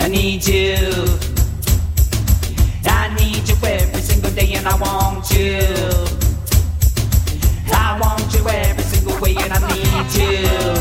need you. I need you every single day and I want you. I want you every single way and I need you.